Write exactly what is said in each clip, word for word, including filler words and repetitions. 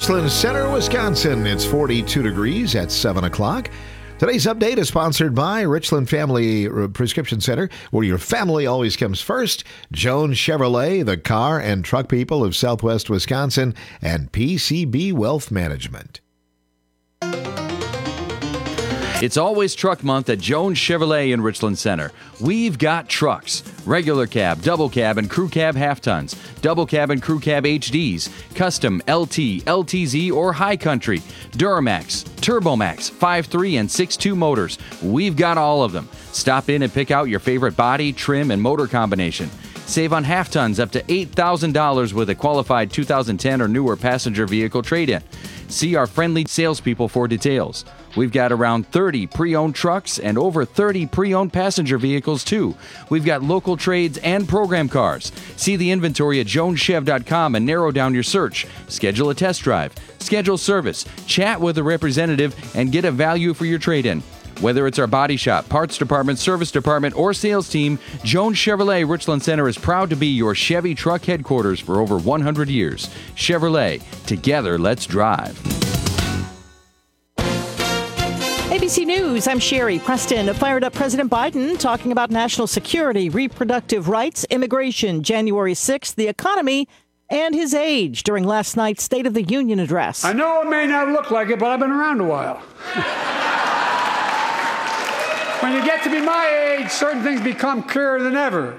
Richland Center, Wisconsin. It's forty-two degrees at seven o'clock. Today's update is sponsored by Richland Family Prescription Center, where your family always comes first. Jones Chevrolet, the car and truck people of Southwest Wisconsin, and P C B Wealth Management. It's always truck month at Jones Chevrolet in Richland Center. We've got trucks, regular cab, double cab, and crew cab half tons, double cab and crew cab H Ds, custom L T, L T Z, or high country, Duramax, Turbomax, five three and six two motors. We've got all of them. Stop in and pick out your favorite body, trim, and motor combination. Save on half tons up to eight thousand dollars with a qualified two thousand ten or newer passenger vehicle trade-in. See our friendly salespeople for details. We've got around thirty pre-owned trucks and over thirty pre-owned passenger vehicles, too. We've got local trades and program cars. See the inventory at jones chev dot com and narrow down your search. Schedule a test drive, schedule service, chat with a representative, and get a value for your trade-in. Whether it's our body shop, parts department, service department, or sales team, Jones Chevrolet Richland Center is proud to be your Chevy truck headquarters for over one hundred years. Chevrolet, together, let's drive. A B C News, I'm Sherry Preston. Fired up President Biden talking about national security, reproductive rights, immigration, January sixth, the economy, and his age during last night's State of the Union address. I know it may not look like it, but I've been around a while. When you get to be my age, certain things become clearer than ever.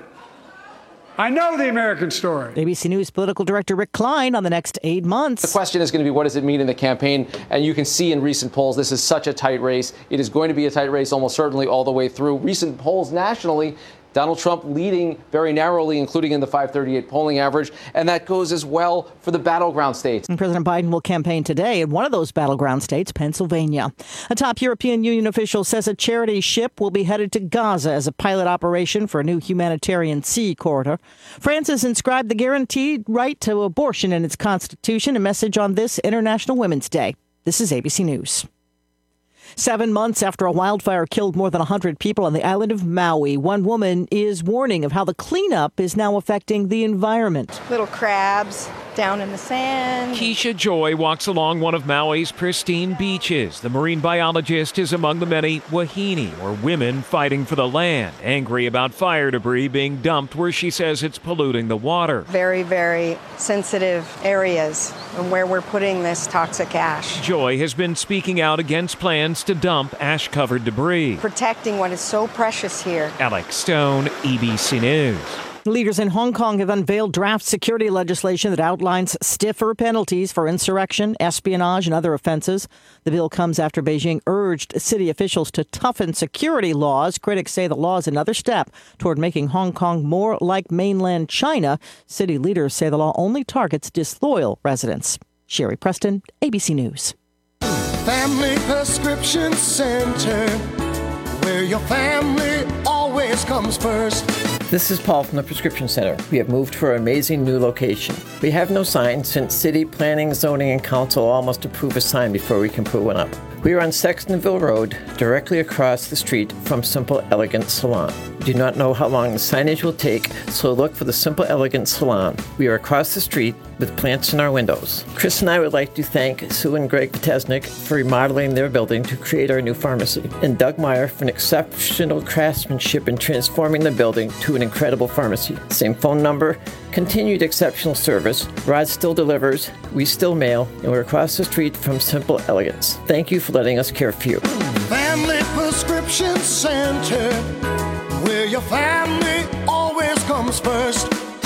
I know the American story. A B C News political director Rick Klein on the next eight months. The question is going to be, what does it mean in the campaign? And you can see in recent polls, this is such a tight race. It is going to be a tight race almost certainly all the way through. Recent polls nationally, Donald Trump leading very narrowly, including in the five thirty-eight polling average. And that goes as well for the battleground states. And President Biden will campaign today in one of those battleground states, Pennsylvania. A top European Union official says a charity ship will be headed to Gaza as a pilot operation for a new humanitarian sea corridor. France has inscribed the guaranteed right to abortion in its constitution, a message on this International Women's Day. This is A B C News. Seven months after a wildfire killed more than one hundred people on the island of Maui, one woman is warning of how the cleanup is now affecting the environment. Little crabs down in the sand. Keisha Joy walks along one of Maui's pristine beaches. The marine biologist is among the many wahine, or women fighting for the land, angry about fire debris being dumped where she says it's polluting the water. Very, very sensitive areas where we're putting this toxic ash. Joy has been speaking out against plans to dump ash-covered debris. Protecting what is so precious here. Alex Stone, A B C News. Leaders in Hong Kong have unveiled draft security legislation that outlines stiffer penalties for insurrection, espionage, and other offenses. The bill comes after Beijing urged city officials to toughen security laws. Critics say the law is another step toward making Hong Kong more like mainland China. City leaders say the law only targets disloyal residents. Sherry Preston, A B C News. Family Prescription Center, where your family always comes first. This is Paul from the Prescription Center. We have moved to our amazing new location. We have no sign since City Planning, Zoning, and Council all must approve a sign before we can put one up. We are on Sextonville Road, directly across the street from Simple Elegant Salon. We do not know how long the signage will take, so look for the Simple Elegant Salon. We are across the street with plants in our windows. Chris and I would like to thank Sue and Greg Potesnik for remodeling their building to create our new pharmacy, and Doug Meyer for an exceptional craftsmanship in transforming the building to an incredible pharmacy. Same phone number, continued exceptional service. Rod still delivers, we still mail, and we're across the street from Simple Elegance. Thank you for letting us care for you. Family Prescription Center, where your family always comes first.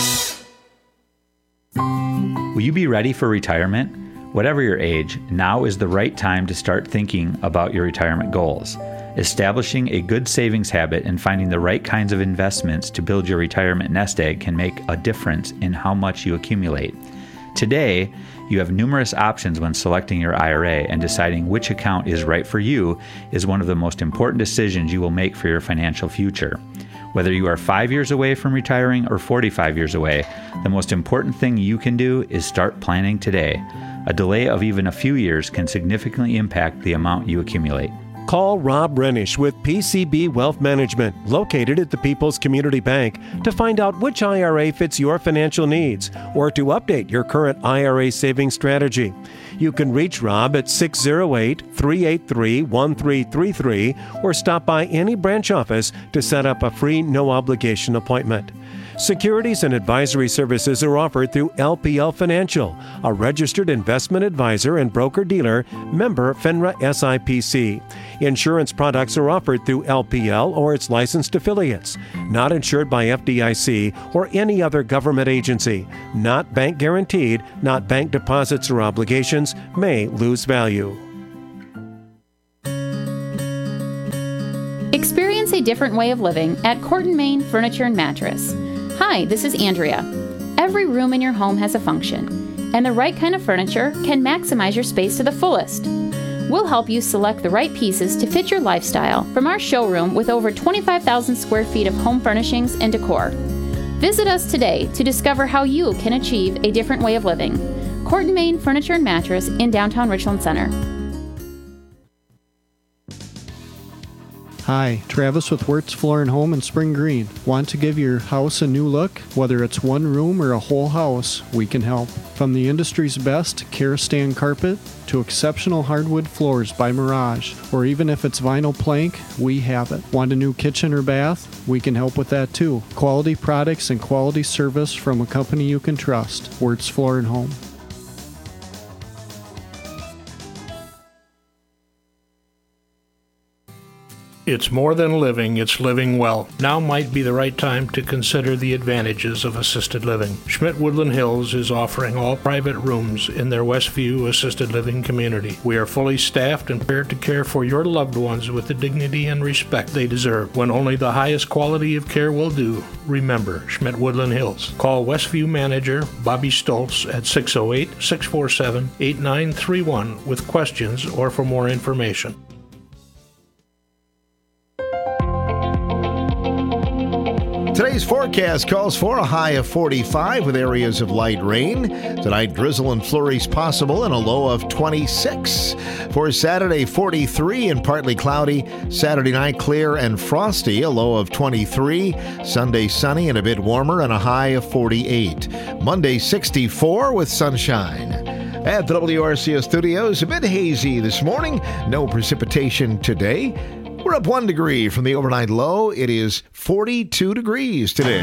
Will you be ready for retirement? Whatever your age, now is the right time to start thinking about your retirement goals. Establishing a good savings habit and finding the right kinds of investments to build your retirement nest egg can make a difference in how much you accumulate. Today, you have numerous options when selecting your I R A, and deciding which account is right for you is one of the most important decisions you will make for your financial future. Whether you are five years away from retiring or forty-five years away, the most important thing you can do is start planning today. A delay of even a few years can significantly impact the amount you accumulate. Call Rob Renish with P C B Wealth Management, located at the People's Community Bank, to find out which I R A fits your financial needs or to update your current I R A savings strategy. You can reach Rob at six oh eight, three eight three, one three three three or stop by any branch office to set up a free no-obligation appointment. Securities and advisory services are offered through L P L Financial, a registered investment advisor and broker-dealer, member FINRA S I P C. Insurance products are offered through L P L or its licensed affiliates, not insured by F D I C or any other government agency, not bank guaranteed, not bank deposits or obligations, may lose value. Experience a different way of living at Court and Main Furniture and Mattress. Hi, this is Andrea. Every room in your home has a function, and the right kind of furniture can maximize your space to the fullest. We'll help you select the right pieces to fit your lifestyle from our showroom with over twenty-five thousand square feet of home furnishings and decor. Visit us today to discover how you can achieve a different way of living. Court and Main Furniture and Mattress in downtown Richland Center. Hi, Travis with Wirtz Floor and Home in Spring Green. Want to give your house a new look? Whether it's one room or a whole house, we can help. From the industry's best Karastan carpet to exceptional hardwood floors by Mirage, or even if it's vinyl plank, we have it. Want a new kitchen or bath? We can help with that too. Quality products and quality service from a company you can trust. Wirtz Floor and Home. It's more than living, it's living well. Now might be the right time to consider the advantages of assisted living. Schmidt Woodland Hills is offering all private rooms in their Westview assisted living community. We are fully staffed and prepared to care for your loved ones with the dignity and respect they deserve. When only the highest quality of care will do, remember Schmidt Woodland Hills. Call Westview manager Bobby Stoltz at six oh eight, six four seven, eight nine three one with questions or for more information. Today's forecast calls for a high of forty-five with areas of light rain. Tonight, drizzle and flurries possible and a low of twenty-six. For Saturday, forty-three and partly cloudy. Saturday night, clear and frosty, a low of twenty-three. Sunday, sunny and a bit warmer and a high of forty-eight. Monday, sixty-four with sunshine. At the W R C O studios, a bit hazy this morning. No precipitation today. We're up one degree from the overnight low. It is forty-two degrees today.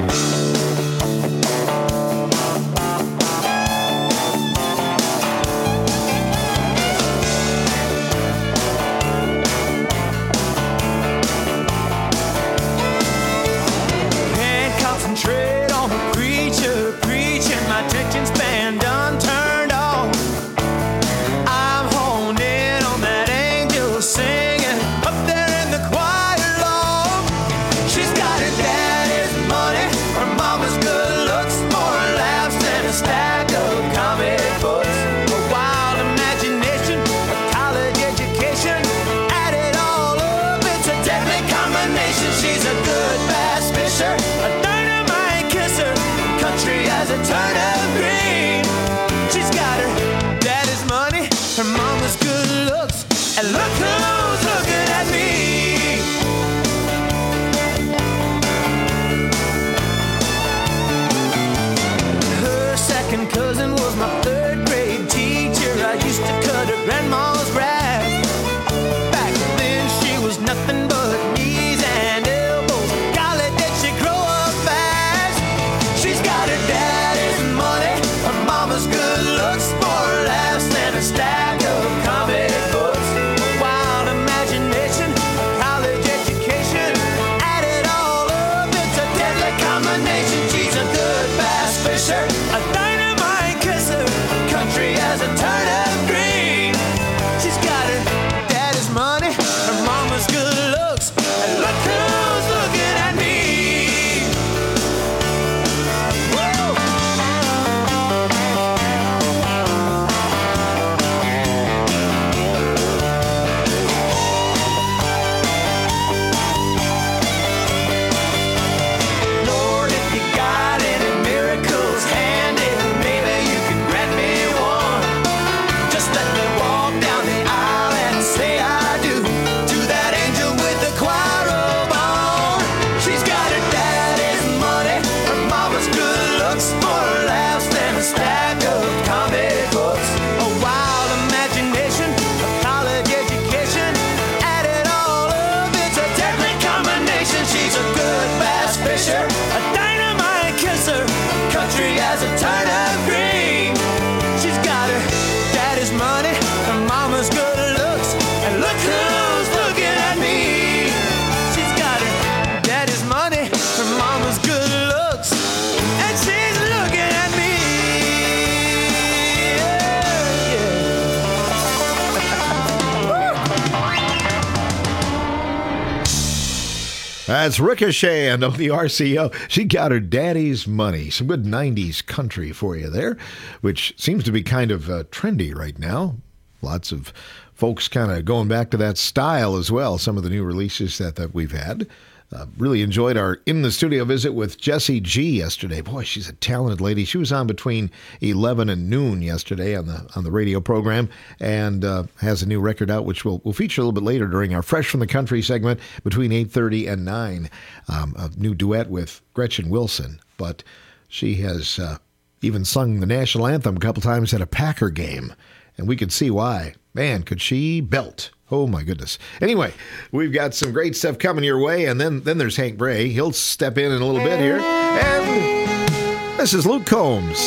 Can't concentrate on the preacher preaching. My attention span done turned off. I'm honed in on that angel singing. Her mama's good looks, and look who's looking at me. Her second cousin was my third grade teacher. I used to cut her grandma's grass. Back then she was nothing but knees and elbows. Golly, did she grow up fast? She's got her daddy's money, her mama's good looks, more laughs than a stack of comic books. Wild imagination. That's Ricochet and the R C O. She got her daddy's money. Some good nineties country for you there, which seems to be kind of uh, trendy right now. Lots of folks kind of going back to that style as well. Some of the new releases that, that we've had. Uh, really enjoyed our in-the-studio visit with Jessie G yesterday. Boy, she's a talented lady. She was on between eleven and noon yesterday on the on the radio program, and uh, has a new record out, which we'll, we'll feature a little bit later during our Fresh from the Country segment between eight thirty and nine. Um, a new duet with Gretchen Wilson. But she has uh, even sung the national anthem a couple times at a Packer game, and we could see why. Man, could she belt. Oh, my goodness. Anyway, we've got some great stuff coming your way, and then, then there's Hank Bray. He'll step in in a little bit here. And this is Luke Combs.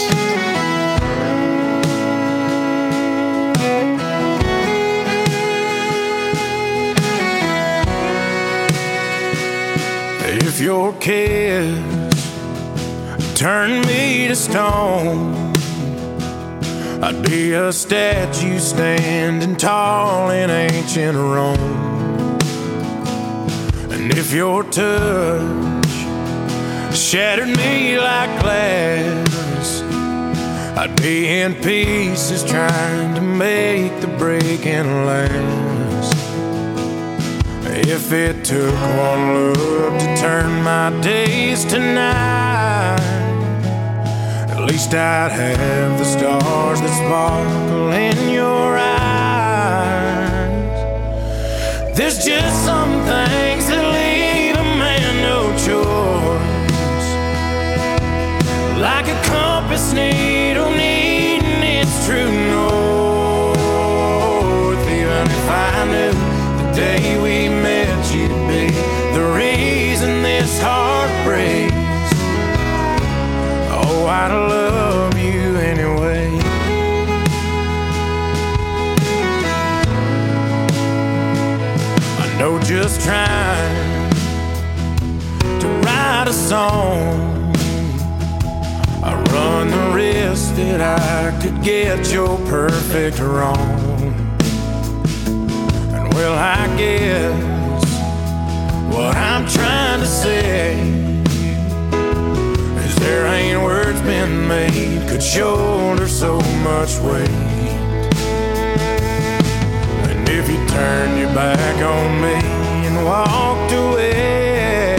If your kiss turned me to stone, I'd be a statue standing tall in ancient Rome. And if your touch shattered me like glass, I'd be in pieces trying to make the breaking last. If it took one look to turn my days to night, at least I'd have the stars that sparkle in your eyes. There's just some things that leave a man no choice, like a compass needle needing its true north. Even if I knew the day we met you'd be the reason this heart breaks, oh, I'd love you anyway. I know just trying to write a song, I run the risk that I could get your perfect wrong. And well, I guess what I'm trying to say, there ain't words been made could shoulder so much weight. And if you turned your back on me and walked away,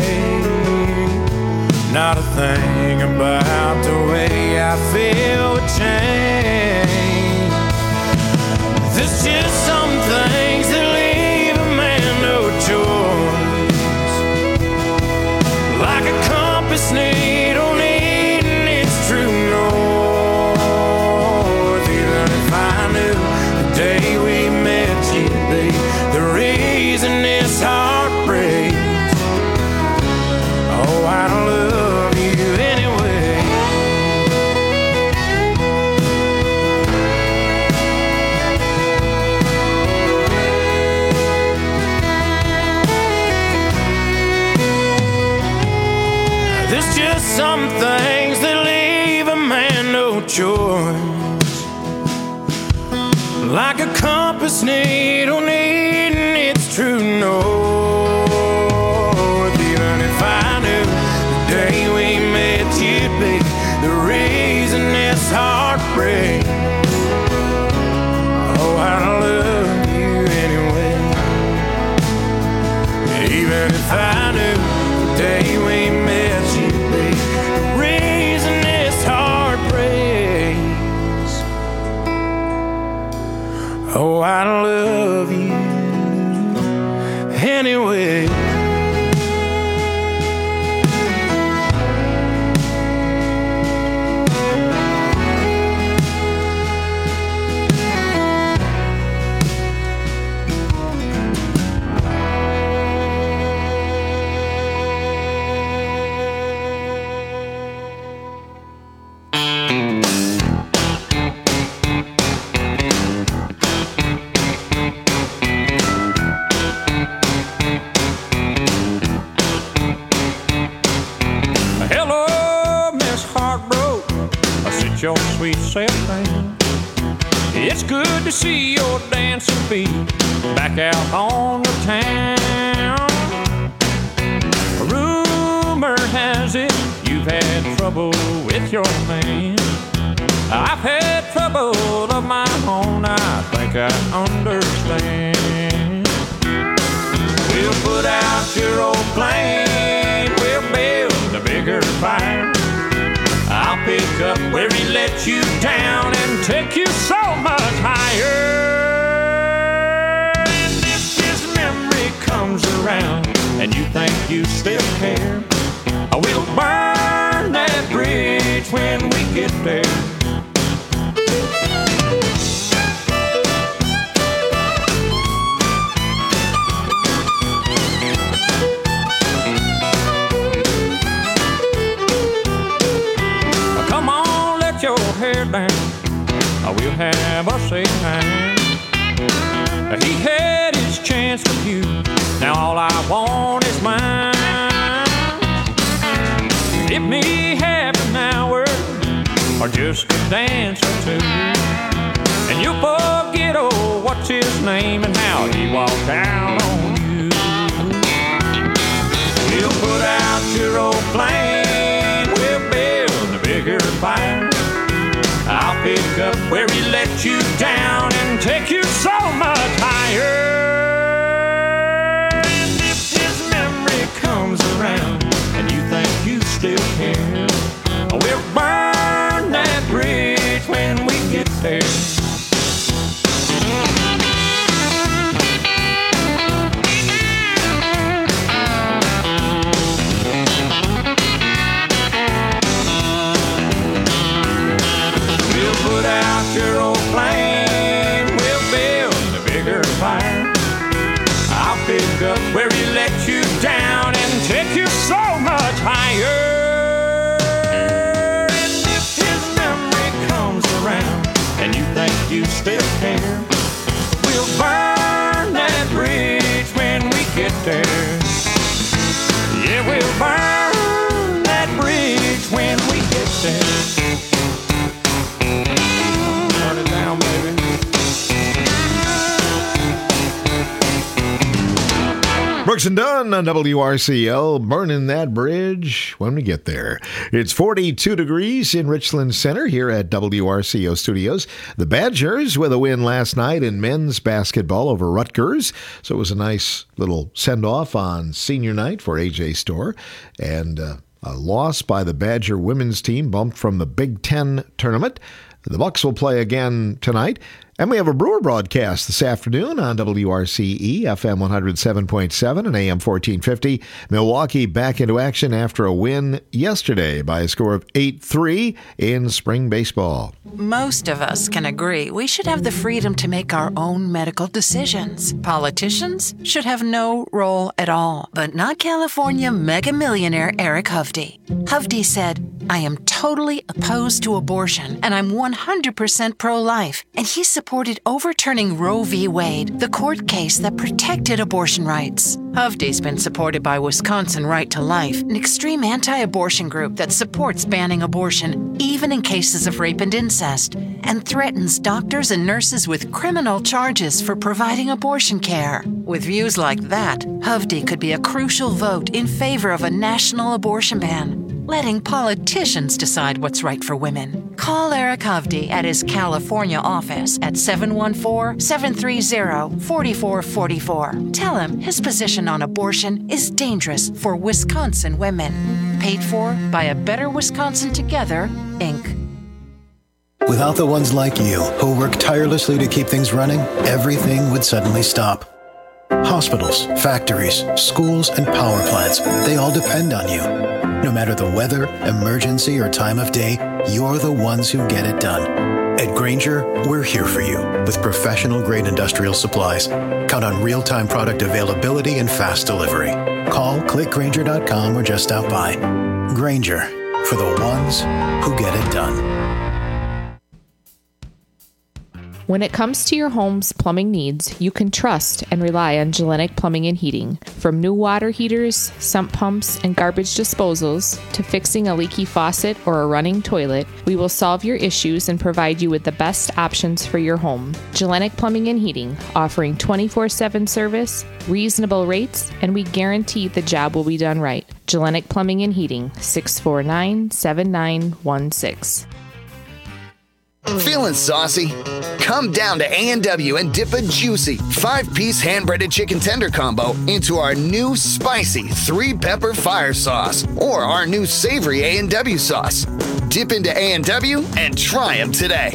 not a thing about the way I feel would change. There's just some things that leave a man no choice, like a compass needle true north. Even if I knew the day we met you'd be the reason this heart breaks, oh, I'd love you anyway. There's just some things that choice, like a compass needle needing its true north. Even if I knew the day we met you'd be the reason this heart breaks, oh, I'd love you anyway. Even if I knew the day we met you'd be the reason this heart breaks, oh, I love you anyway. Your sweet self down. It's good to see your dancing feet back out on the town. trouble with your man. I've had trouble of my own, I think I understand. We'll put out your old plane, we'll build a bigger fire. I'll pick up where he let you down and take you so much higher. And if his memory comes around and you think you still care, we'll burn that bridge when we get there. Hair down, we'll have us a time. He had his chance with you, now all I want is mine. Give me half an hour, or just a dance or two, and you'll forget, oh, what's his name and how he walked out on you. We'll put out your old flame, we'll build a bigger fire. I'll pick up where he let you down and take you so much higher. And if his memory comes around and you think you still care, we'll burn that bridge when we get there. Put out your old flame, we'll build a bigger fire. I'll pick up where he let you down and take you so much higher. And if his memory comes around and you think you still care, we'll burn that bridge when we get there. Yeah, we'll burn that bridge when we get there. Down, baby. Brooks and Dunn on W R C L, burning that bridge when we get there. It's forty-two degrees in Richland Center here at W R C O Studios. The Badgers with a win last night in men's basketball over Rutgers. So it was a nice little send-off on senior night for A J Storr. And uh, a loss by the Badger women's team bumped from the Big Ten tournament. The Bucks will play again tonight. And we have a Brewer broadcast this afternoon on W R C E, F M one oh seven point seven and A M fourteen fifty. Milwaukee back into action after a win yesterday by a score of eight three in spring baseball. Most of us can agree we should have the freedom to make our own medical decisions. Politicians should have no role at all, but not California mega millionaire Eric Hovde. Hovde said, "I am totally opposed to abortion, and I'm one hundred percent pro-life." And he supported overturning Roe v. Wade, the court case that protected abortion rights. Hovde's been supported by Wisconsin Right to Life, an extreme anti-abortion group that supports banning abortion, even in cases of rape and incest, and threatens doctors and nurses with criminal charges for providing abortion care. With views like that, Hovde could be a crucial vote in favor of a national abortion ban, letting politicians decide what's right for women. Call Eric Hovde at his California office at seven one four, seven three zero, four four four four. Tell him his position on abortion is dangerous for Wisconsin women. Paid for by A Better Wisconsin Together, Incorporated. Without the ones like you, who work tirelessly to keep things running, everything would suddenly stop. Hospitals, factories, schools, and power plants, they all depend on you. No matter the weather, emergency, or time of day, you're the ones who get it done. At Grainger, we're here for you with professional-grade industrial supplies. Count on real-time product availability and fast delivery. Call, click Grainger dot com, or just stop by. Grainger, for the ones who get it done. When it comes to your home's plumbing needs, you can trust and rely on Gellenic Plumbing and Heating. From new water heaters, sump pumps, and garbage disposals, to fixing a leaky faucet or a running toilet, we will solve your issues and provide you with the best options for your home. Gellenic Plumbing and Heating, offering twenty-four seven service, reasonable rates, and we guarantee the job will be done right. Gellenic Plumbing and Heating, six four nine, seven nine one six. Feeling saucy? Come down to A and W and dip a juicy five-piece hand-breaded chicken tender combo into our new spicy three-pepper fire sauce or our new savory A and W sauce. Dip into A and W and try them today.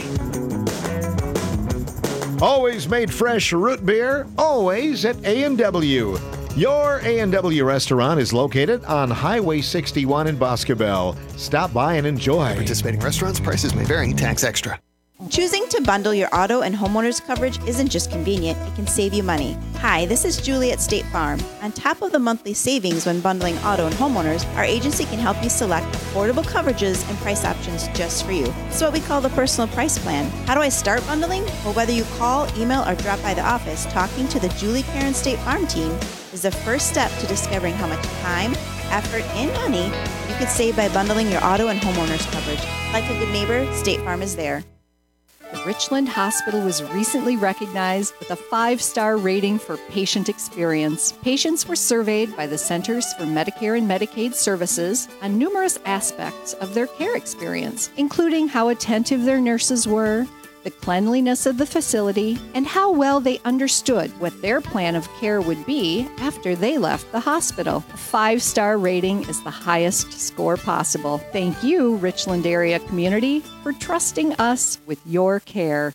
Always made fresh root beer, always at A and W. Your A and W restaurant is located on Highway sixty-one in Boscobel. Stop by and enjoy. Participating restaurants, prices may vary, tax extra. Choosing to bundle your auto and homeowners coverage isn't just convenient, it can save you money. Hi, this is Julie at State Farm. On top of the monthly savings when bundling auto and homeowners, our agency can help you select affordable coverages and price options just for you. It's what we call the personal price plan. How do I start bundling? Well, whether you call, email, or drop by the office, talking to the Julie Karen State Farm team is the first step to discovering how much time, effort, and money you could save by bundling your auto and homeowners coverage. Like a good neighbor, State Farm is there. The Richland Hospital was recently recognized with a five-star rating for patient experience. Patients were surveyed by the Centers for Medicare and Medicaid Services on numerous aspects of their care experience, including how attentive their nurses were, the cleanliness of the facility, and how well they understood what their plan of care would be after they left the hospital. A five-star rating is the highest score possible. Thank you, Richland area community, for trusting us with your care.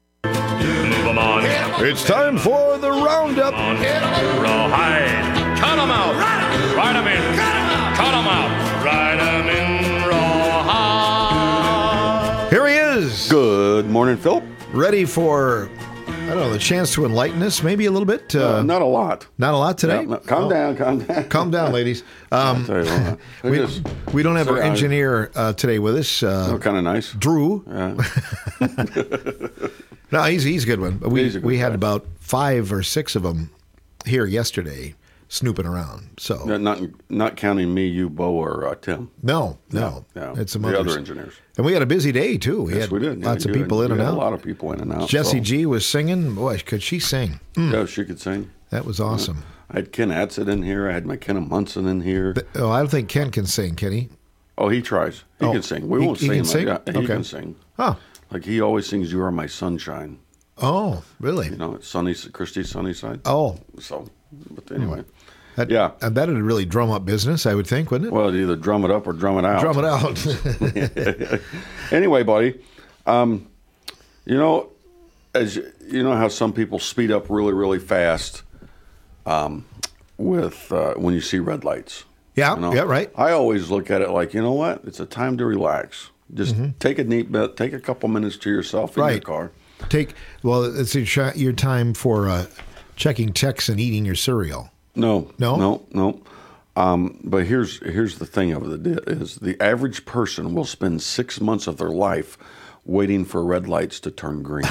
It's time for the Roundup. Rawhide. Cut 'em out. Ride 'em in. Cut 'em out. Ride 'em in rawhide. Here he is. Good morning, Phil. Ready for, I don't know, the chance to enlighten us maybe a little bit? Uh, uh, not a lot. Not a lot today? No, no, calm oh. down, calm down. Calm down, ladies. Um, we, just, we don't have our I, engineer uh, today with us. Uh, oh, kind of nice. Drew. Yeah. No, he's, he's a good one. We, He's a good we had guy. about five or six of them here yesterday snooping around. So No, not not counting me, you, Bo, or uh, Tim. No, no. no. It's some the others. other engineers. And we had a busy day, too. We yes, had we did. Yeah, lots of you people did. in We and had out. A lot of people in and out. Jessie so. G was singing. Boy, could she sing? Mm. Yeah, she could sing. That was awesome. I had Ken Atzett in here. I had McKenna Munson in here. But, oh, I don't think Ken can sing, can he? Oh, he tries. He Oh, can sing. We he- won't he sing. can sing? Like, yeah, he Okay. can sing. Oh. Like he always sings, "You Are My Sunshine." Oh, really? You know, it's Sunny, Christie's Sunny Side. Oh. So, but anyway. That, yeah. And that would really drum up business, I would think, wouldn't it? Well, it'd either drum it up or drum it out. Drum it out. Anyway, buddy, um, you know, as you, you know how some people speed up really, really fast um, with uh, when you see red lights. Yeah, you know? yeah, right. I always look at it like, you know what? It's a time to relax. Just Mm-hmm. take a neat bit, take a couple minutes to yourself in your Right. car. Take, well, it's your, ch- your time for uh, checking texts and eating your cereal. No, No? no, no. Um, but here's here's the thing of it is the average person will spend six months of their life waiting for red lights to turn green.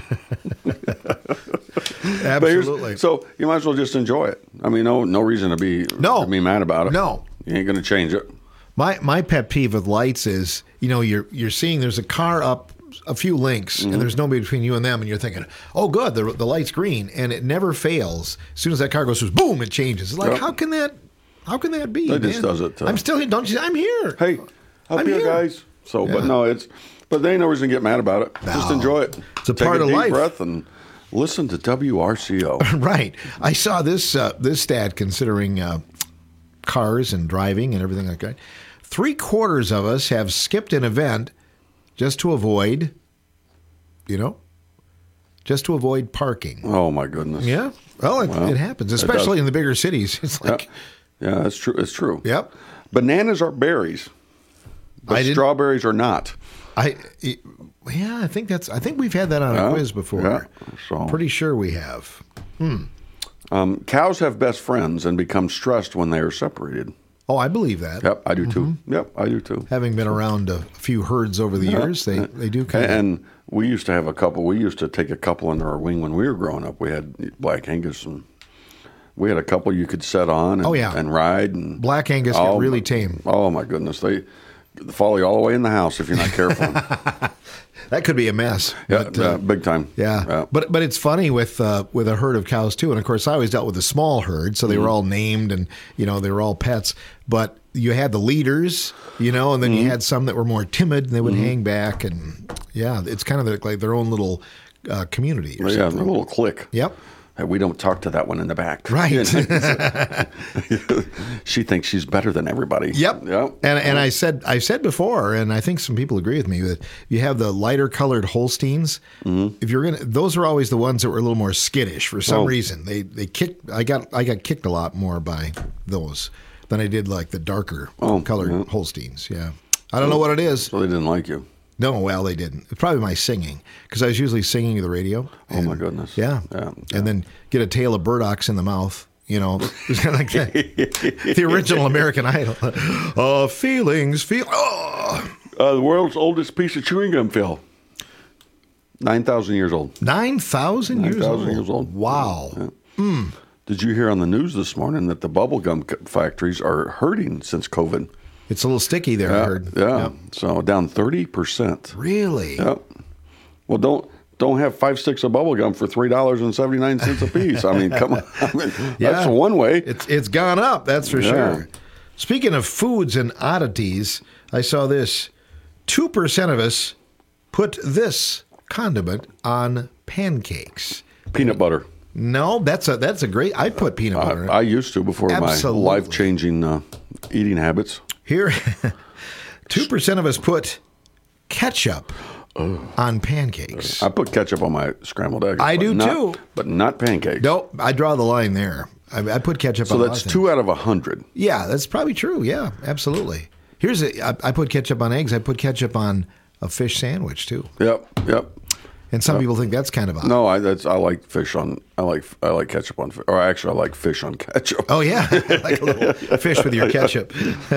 Absolutely. So you might as well just enjoy it. I mean, no no reason to be No. to be mad about it. No. You ain't going to change it. My my pet peeve with lights is, you know, you're you're seeing there's a car up a few links Mm-hmm. and there's nobody between you and them, and you're thinking, oh, good, the the light's green, and it never fails. As soon as that car goes through, boom, it changes. It's like, Yep. how can that? How can that be? It just man? does it, uh, I'm still here. Don't you? I'm here. Hey, up I'm here, here. guys. So, but Yeah. no, it's but there ain't no reason to get mad about it. Just No. enjoy it. It's a Take part a of deep life. breath and listen to W R C O. Right. I saw this uh, this stat considering uh, cars and driving and everything like that. Three quarters of us have skipped an event just to avoid, you know, just to avoid parking. Oh my goodness. Yeah. Well, it, Well, it happens, it especially does. in the bigger cities. It's like, Yeah, yeah, that's true. It's true. Yep. Bananas are berries, but I didn't- strawberries are not. I, it- yeah, I think that's. I think we've had that on a Yeah, quiz before. yeah, so. Pretty sure we have. Hmm. Um, cows have best friends and become stressed when they are separated. Oh, I believe that. Yep, I do too. Yep, I do too. Having been around a few herds over the Yeah. years, they, they do kind And, of. and we used to have a couple. We used to take a couple under our wing when we were growing up. We had Black Angus, and we had a couple you could set on. And, Oh, yeah. and ride. And Black Angus oh, get really my- tame. Oh my goodness, they follow you all the way in the house if you're not careful. That could be a mess. yeah, but, yeah, uh, big time. yeah. Yeah. but but it's funny with uh, with a herd of cows too. And of course, I always dealt with a small herd, so they Mm-hmm. were all named and you know they were all pets. But you had the leaders, you know, and then Mm-hmm. you had some that were more timid and they would hang back. And yeah, it's kind of like their own little uh, community. Or yeah, something. a little clique. Yep. Uh, We don't talk to that one in the back. Right. She thinks she's better than everybody. Yep. Yep. And and I said I said before, and I think some people agree with me that you have the lighter colored Holsteins. Mm-hmm. If you're gonna, those are always the ones that were a little more skittish for some Oh. reason. They they kicked. I got I got kicked a lot more by those than I did like the darker Oh, colored yeah. Holsteins. Yeah. I don't know what it is. So they didn't like you. No, well, they didn't. It's probably my singing because I was usually singing to the radio. Oh my goodness. Yeah. Yeah. And then get a tail of burdocks in the mouth. You know, it was kind of like that. The original American Idol. Uh, feelings, feel. Oh. Uh, the world's oldest piece of chewing gum, Phil. nine thousand years old. nine thousand years nine old. thousand years old. Wow. Yeah. Mm. Did you hear on the news this morning that the bubble gum c- factories are hurting since COVID? It's a little sticky there, yeah, I heard. Yeah. Yep. So down thirty percent. Really? Yep. Well, don't don't have five sticks of bubble gum for three dollars and seventy nine cents a piece. I mean, come on. I mean, Yeah. That's one way. It's it's gone up, that's for Yeah. sure. Speaking of foods and oddities, I saw this. Two percent of us put this condiment on pancakes. Peanut butter. No, that's a that's a great. I put peanut butter. in it. I, I used to before Absolutely. my life changing uh, eating habits. Here, two percent of us put ketchup on pancakes. I put ketchup on my scrambled eggs. I but do not- too. but not pancakes. Nope, I draw the line there. I, I put ketchup So on. a lot that's of two things. out of a hundred. Yeah, that's probably true. Yeah, absolutely. Here's a. I, I put ketchup on eggs. I put ketchup on a fish sandwich too. Yep, yep. And some Yep. people think that's kind of odd. No, I that's I like fish on. I like I like ketchup on. fi- Or actually, I like fish on ketchup. Oh yeah, like a little fish with your ketchup.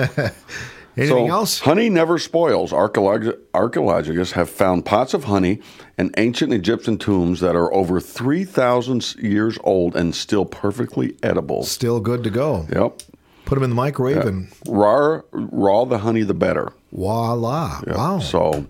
Anything So, else? Honey never spoils. Archeolog- archaeologists have found pots of honey in ancient Egyptian tombs that are over three thousand years old and still perfectly edible. Still good to go. Yep. Put them in the microwave Yeah. and raw, raw the honey, the better. voila! Yep. Wow, So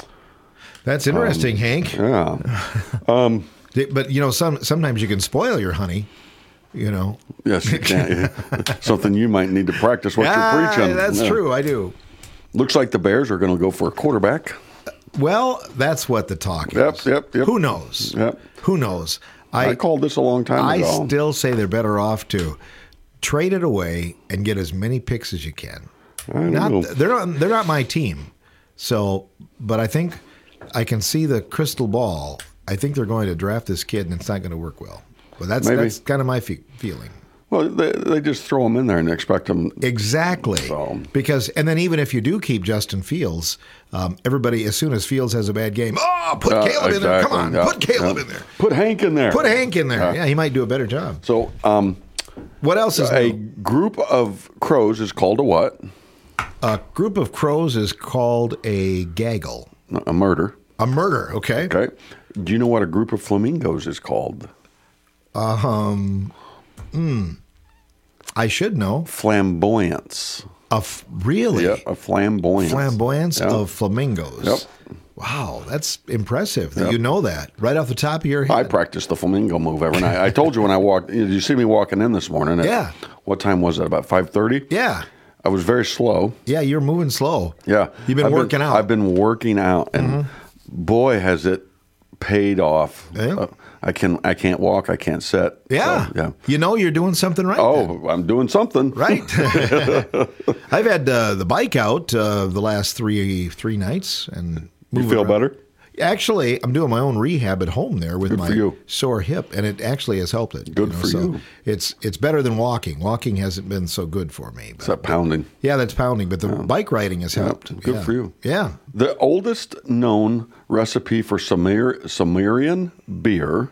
that's interesting, um, Hank. yeah. Um, But you know, some sometimes you can spoil your honey. You know. yes, you can. Something you might need to practice what Ah, you're preaching. That's Yeah. true. I do. Looks like the Bears are going to go for a quarterback. Well, that's what the talk is. Yep, yep, yep. Who knows? Yep. Who knows? I, called this a long time I ago. still say they're better off to trade it away and get as many picks as you can. I don't Not know. they're not they're not my team. So, but I think I can see the crystal ball. I think they're going to draft this kid, and it's not going to work well. But that's Maybe. that's kind of my fe- feeling. Well, they, they just throw them in there and expect them. Exactly. So- Because, and then even if you do keep Justin Fields, um, everybody, as soon as Fields has a bad game, oh, put Yeah, Caleb in there. Come exactly. on, Yeah, put Caleb yeah. in there. Put Hank in there. Put Hank in there. Yeah. Yeah, he might do a better job. So, um, What else is a new? group of crows is called a what? A group of crows is called a gaggle. A murder. A murder, okay. Okay. Do you know what a group of flamingos is called? Um, hmm. I should know. Flamboyance. A f- really? Yeah, a flamboyance. Flamboyance Yeah. of flamingos. Yep. Wow, that's impressive that Yep. you know that right off the top of your head. I practice the flamingo move every night. I told you when I walked. Did you see me walking in this morning? At, Yeah. What time was it? About five thirty. Yeah. I was very slow. Yeah, you're moving slow. Yeah. You've been I've working out. I've been working out, and boy, has it paid off. Yeah. Uh, I can. I can't walk. I can't sit. Yeah. So, yeah. You know you're doing something right. then. Oh, I'm doing something. Right. I've had uh, the bike out uh, the last three three nights, and You moving feel around. better? Actually, I'm doing my own rehab at home there with Good my for you. sore hip, and it actually has helped it. Good know, for so you. It's it's better than walking. Walking hasn't been so good for me. It's that pounding. Yeah, that's pounding, but the bike riding has helped. Good Yeah. for you. Yeah. The oldest known recipe for Summer, Sumerian beer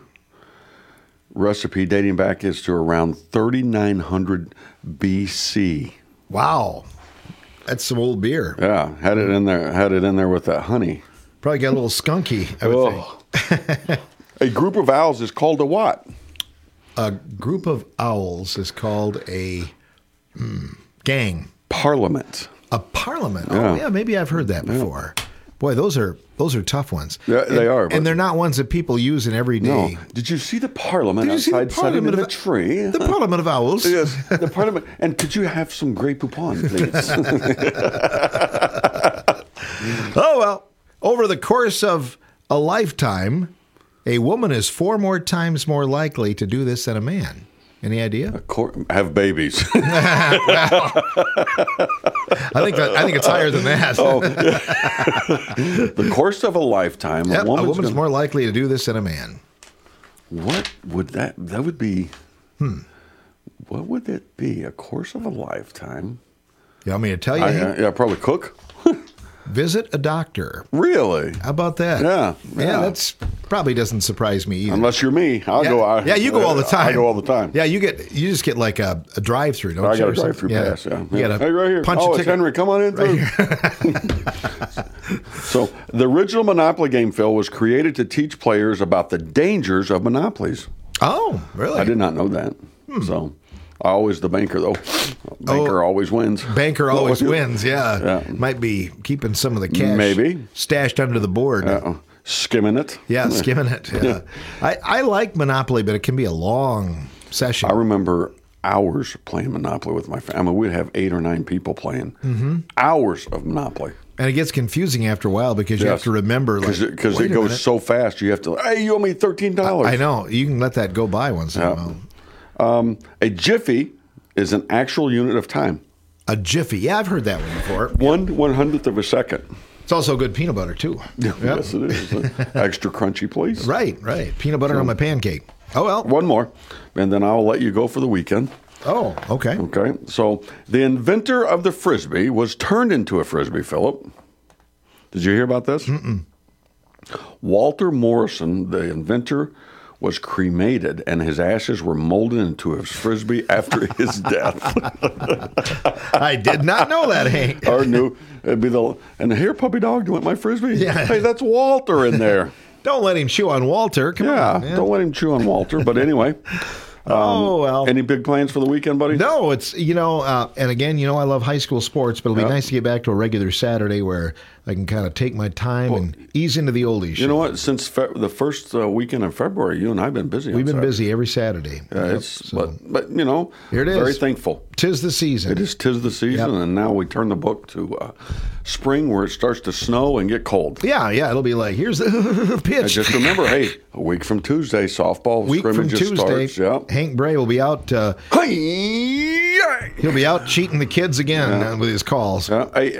recipe dating back is to around thirty-nine hundred B C. Wow. That's some old beer. Yeah, had it in there. Had it in there with that honey. Probably got a little skunky, I would think. Oh. A group of owls is called a what? A group of owls is called a hmm, gang. Parliament. A parliament. Yeah. Oh, yeah, maybe I've heard that before. Boy, those are Those are tough ones. Yeah, and, they are. And they're not ones that people use in every day. No. Did you see the Parliament Did you see the outside sitting in Parliament the of- tree? The Parliament of Owls. Yes, the Parliament. And could you have some Grey Poupon, please? Oh, well, over the course of a lifetime, a woman is four more times more likely to do this than a man. Any idea? Cor- have babies. Well, I think that, I think it's higher than that. Oh, yeah. The course of a lifetime, Yep, a woman's, a woman's gonna- more likely to do this than a man. What would that? That would be. Hmm. What would that be? A course of a lifetime. You want me to tell you? I, uh, yeah, probably cook. Visit a doctor. Really? How about that? Yeah, Yeah, yeah. that's probably doesn't surprise me either. Unless you're me, I'll yeah. go. I, yeah, you go all the time. I go all the time. Yeah, you get you just get like a, a drive-through, don't I you? got or a something? drive-through Yeah. pass. Yeah. You yeah. gotta Hey, right here. punch oh, a it's ticket. Henry. Come on in through. So the original Monopoly game, Phil, was created to teach players about the dangers of monopolies. Oh, really? I did not know that. Hmm. So, I always the banker though. Banker Oh. always wins. Banker always Well, wins. Yeah. Yeah. Might be keeping some of the cash Maybe. stashed under the board. Uh, skimming it. Yeah, skimming it. Yeah. Yeah. I, I like Monopoly, but it can be a long session. I remember hours playing Monopoly with my family. I mean, we'd have eight or nine people playing. Mhm. Hours of Monopoly. And it gets confusing after a while because you Yes. have to remember, like, because wait it a goes minute. so fast. You have to. Hey, you owe me thirteen dollars. I know. You can let that go by once in a while. Um, a jiffy is an actual unit of time. A jiffy. Yeah, I've heard that one before. One one hundredth of a second. It's also good peanut butter, too. Yes, it is. Extra crunchy, please. Right, right. Peanut butter on my pancake. Oh, well. One more, and then I'll let you go for the weekend. Oh, okay. Okay. So the inventor of the Frisbee was turned into a Frisbee, Philip. Did you hear about this? Mm-mm. Walter Morrison, the inventor, was cremated, and his ashes were molded into a Frisbee after his death. I did not know that, Hank. Or knew it'd be the and here, puppy dog, do you want my Frisbee? Yeah. Hey, that's Walter in there. Don't let him chew on Walter. Come yeah, on, man. don't let him chew on Walter. But anyway. Oh, well. Any big plans for the weekend, buddy? No, it's, you know, uh, and again, you know, I love high school sports, but it'll be Yeah. nice to get back to a regular Saturday where I can kind of take my time and ease into the oldies. You know what? Since fe- the first uh, weekend of February, you and I have been busy. on We've been Saturday. busy every Saturday. Yeah, Yep, it's so but but you know, here it is. Very thankful. Tis the season. It is tis the season, Yep. and now we turn the book to uh, spring, where it starts to snow and get cold. Yeah, yeah. It'll be like, here's the pitch. And just remember, hey, a week from Tuesday, softball Week from scrimmages Tuesday, starts. Yeah. Hank Bray will be out. Uh, he'll be out cheating the kids again uh, with his calls. Yeah, hey,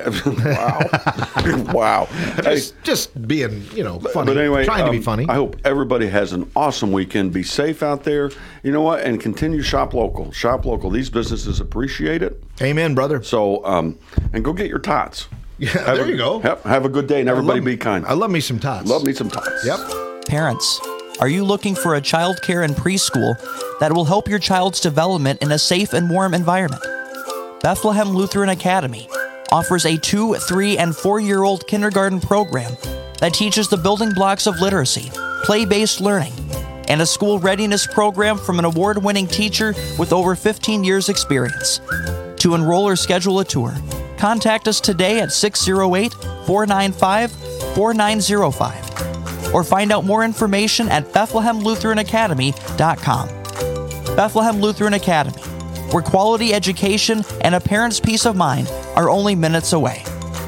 wow, wow. Hey, Just, just being, you know, funny. But anyway, trying to be um, funny. I hope everybody has an awesome weekend. Be safe out there. You know what? And continue to shop local. Shop local. These businesses appreciate it. Amen, brother. So, um, and go get your tots. Yeah, Have there a- you go. Have, have a good day, and everybody love- be kind. I love me some tots. Love me some tots. Yep. Parents, are you looking for a child care and preschool that will help your child's development in a safe and warm environment? Bethlehem Lutheran Academy offers a two, three, and four-year-old kindergarten program that teaches the building blocks of literacy, play-based learning, and a school readiness program from an award-winning teacher with over fifteen years experience. To enroll or schedule a tour, contact us today at six oh eight, four nine five, four nine oh five or find out more information at Bethlehem Lutheran Academy dot com. Bethlehem Lutheran Academy, where quality education and a parent's peace of mind are only minutes away.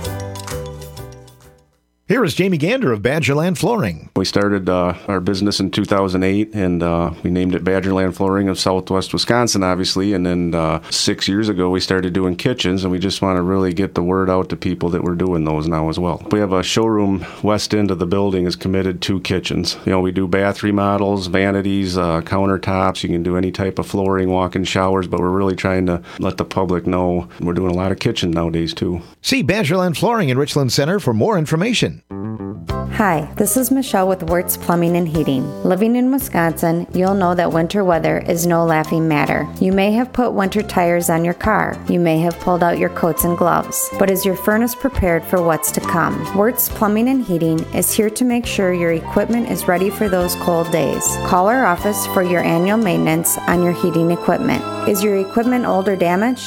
Here is Jamie Gander of Badgerland Flooring. We started uh, our business in two thousand eight, and uh, we named it Badgerland Flooring of Southwest Wisconsin, obviously. And then uh, six years ago, we started doing kitchens, and we just want to really get the word out to people that we're doing those now as well. We have a showroom west end of the building is committed to kitchens. You know, we do bath remodels, vanities, uh, countertops. You can do any type of flooring, walk-in showers, but we're really trying to let the public know we're doing a lot of kitchen nowadays, too. See Badgerland Flooring in Richland Center for more information. Hi, this is Michelle with Wirtz Plumbing and Heating. Living in Wisconsin, you'll know that winter weather is no laughing matter. You may have put winter tires on your car. You may have pulled out your coats and gloves. But is your furnace prepared for what's to come? Wirtz Plumbing and Heating is here to make sure your equipment is ready for those cold days. Call our office for your annual maintenance on your heating equipment. Is your equipment old or damaged?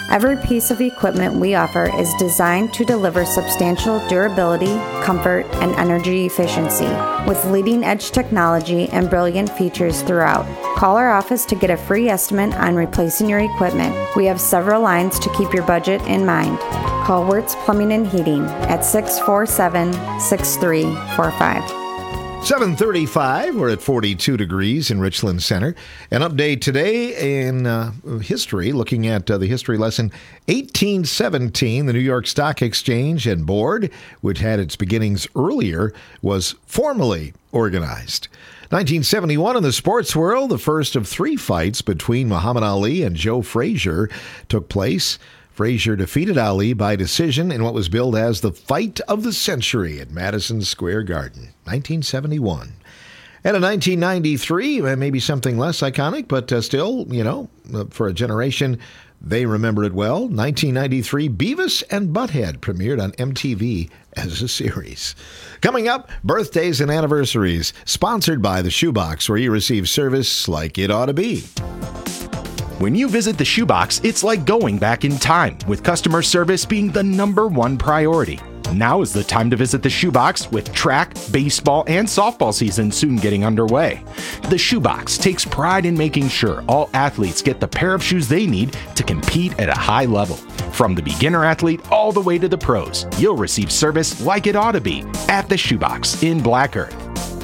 Every piece of equipment we offer is designed to deliver substantial durability, comfort, and energy efficiency, with leading-edge technology and brilliant features throughout. Call our office to get a free estimate on replacing your equipment. We have several lines to keep your budget in mind. Call Wirtz Plumbing and Heating at six four seven, six three four five. seven thirty-five, we're at forty-two degrees in Richland Center. An update today in uh, history, looking at uh, the history lesson eighteen seventeen. The New York Stock Exchange and Board, which had its beginnings earlier, was formally organized. nineteen seventy-one in the sports world, the first of three fights between Muhammad Ali and Joe Frazier took place. Frazier defeated Ali by decision in what was billed as the fight of the century at Madison Square Garden, nineteen seventy-one. And in nineteen ninety-three, maybe something less iconic, but uh, still, you know, for a generation, they remember it well. nineteen ninety-three, Beavis and Butthead premiered on M T V as a series. Coming up, birthdays and anniversaries, sponsored by The Shoebox, where you receive service like it ought to be. When you visit the Shoebox, it's like going back in time, with customer service being the number one priority. Now is the time to visit the Shoebox, with track, baseball, and softball season soon getting underway. The Shoebox takes pride in making sure all athletes get the pair of shoes they need to compete at a high level. From the beginner athlete all the way to the pros, you'll receive service like it ought to be at the Shoebox in Black Earth.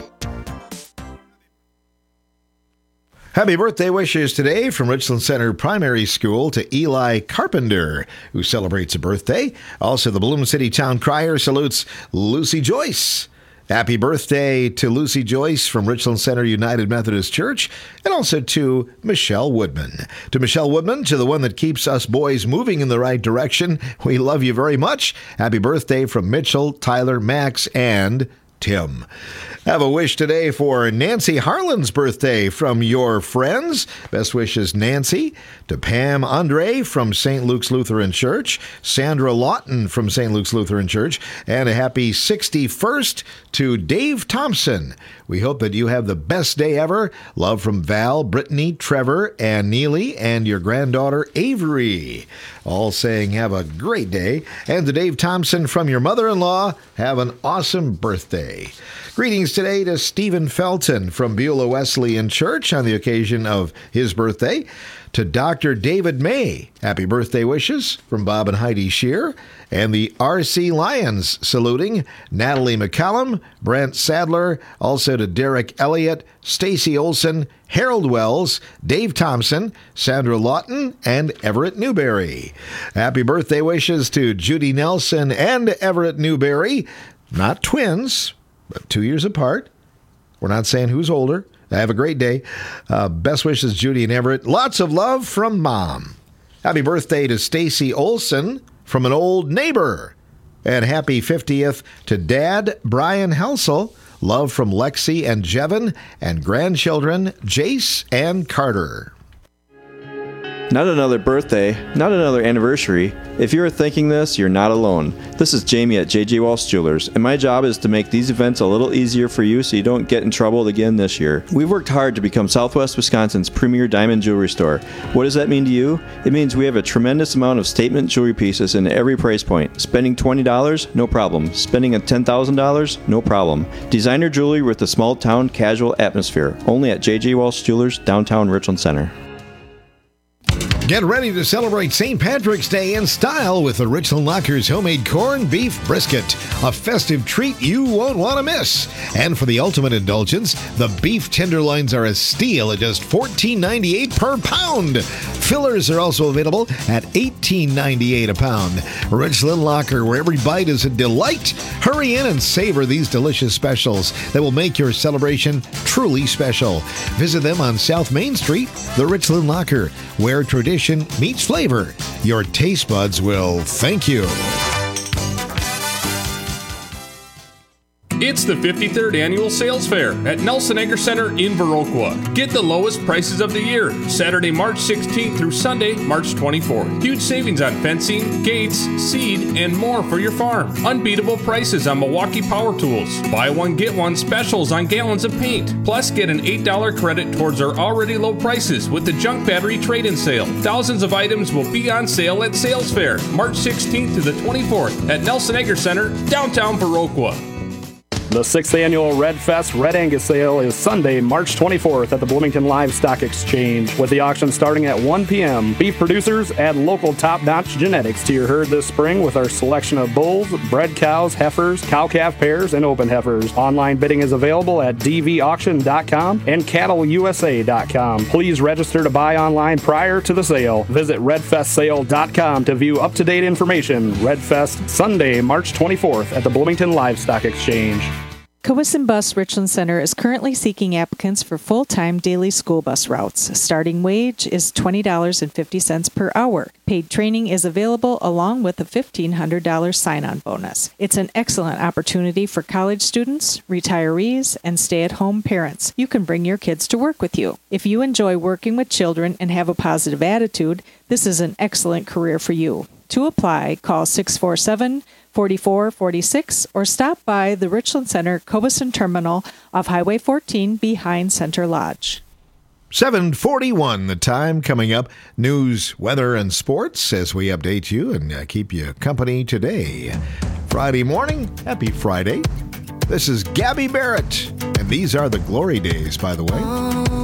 Happy birthday wishes today from Richland Center Primary School to Eli Carpenter, who celebrates a birthday. Also, the Bloom City Town Crier salutes Lucy Joyce. Happy birthday to Lucy Joyce from Richland Center United Methodist Church, and also to Michelle Woodman. To Michelle Woodman, to the one that keeps us boys moving in the right direction, we love you very much. Happy birthday from Mitchell, Tyler, Max, and Tim. Have a wish today for Nancy Harlan's birthday from your friends. Best wishes, Nancy. To Pam Andre from Saint Luke's Lutheran Church, Sandra Lawton from Saint Luke's Lutheran Church, and a happy sixty-first to Dave Thompson. We hope that you have the best day ever. Love from Val, Brittany, Trevor, and Neely, and your granddaughter Avery. All saying have a great day. And to Dave Thompson from your mother-in-law, have an awesome birthday. Greetings today to Stephen Felton from Beulah Wesleyan Church on the occasion of his birthday. To Doctor David May, happy birthday wishes from Bob and Heidi Shear. And the R C Lions saluting Natalie McCallum, Brent Sadler, also to Derek Elliott, Stacy Olson, Harold Wells, Dave Thompson, Sandra Lawton, and Everett Newberry. Happy birthday wishes to Judy Nelson and Everett Newberry. Not twins, but two years apart. We're not saying who's older. Have a great day. Uh, best wishes, Judy and Everett. Lots of love from Mom. Happy birthday to Stacy Olson from an old neighbor. And happy fiftieth to Dad, Brian Helsel. Love from Lexi and Jevin, and grandchildren, Jace and Carter. Not another birthday, not another anniversary. If you're thinking this, you're not alone. This is Jamie at J J Walsh Jewelers, and my job is to make these events a little easier for you so you don't get in trouble again this year. We've worked hard to become Southwest Wisconsin's premier diamond jewelry store. What does that mean to you? It means we have a tremendous amount of statement jewelry pieces in every price point. Spending twenty dollars? No problem. Spending ten thousand dollars? No problem. Designer jewelry with a small town casual atmosphere. Only at J J Walsh Jewelers, downtown Richland Center. Get ready to celebrate Saint Patrick's Day in style with the Richland Lockers homemade corned beef brisket, a festive treat you won't want to miss. And for the ultimate indulgence, the beef tenderloins are a steal at just fourteen ninety-eight per pound. Fillers are also available at eighteen ninety-eight a pound. Richland Locker, where every bite is a delight. Hurry in and savor these delicious specials that will make your celebration truly special. Visit them on South Main Street, the Richland Locker, where tradition meets flavor. Your taste buds will thank you. It's the fifty-third Annual Sales Fair at Nelson Agri Center in Viroqua. Get the lowest prices of the year, Saturday, March sixteenth through Sunday, March twenty-fourth. Huge savings on fencing, gates, seed, and more for your farm. Unbeatable prices on Milwaukee power tools. Buy one, get one specials on gallons of paint. Plus, get an eight dollars credit towards our already low prices with the junk battery trade-in sale. Thousands of items will be on sale at Sales Fair, March sixteenth to the twenty-fourth at Nelson Agri Center, downtown Viroqua. The sixth Annual Red Fest Red Angus Sale is Sunday, March twenty-fourth at the Bloomington Livestock Exchange, with the auction starting at one p.m. Beef producers add local top-notch genetics to your herd this spring with our selection of bulls, bred cows, heifers, cow-calf pairs, and open heifers. Online bidding is available at d v auction dot com and cattle u s a dot com. Please register to buy online prior to the sale. Visit red fest sale dot com to view up-to-date information. Red Fest, Sunday, March twenty-fourth at the Bloomington Livestock Exchange. Cowesson Bus Richland Center is currently seeking applicants for full-time daily school bus routes. Starting wage is twenty dollars and fifty cents per hour. Paid training is available along with a fifteen hundred dollars sign-on bonus. It's an excellent opportunity for college students, retirees, and stay-at-home parents. You can bring your kids to work with you. If you enjoy working with children and have a positive attitude, this is an excellent career for you. To apply, call six four seven, four four four six or stop by the Richland Center Cowesson Terminal off Highway fourteen behind Center Lodge. seven forty-one, the time. Coming up, news, weather, and sports as we update you and uh, keep you company today. Friday morning, happy Friday. This is Gabby Barrett, and these are the glory days, by the way.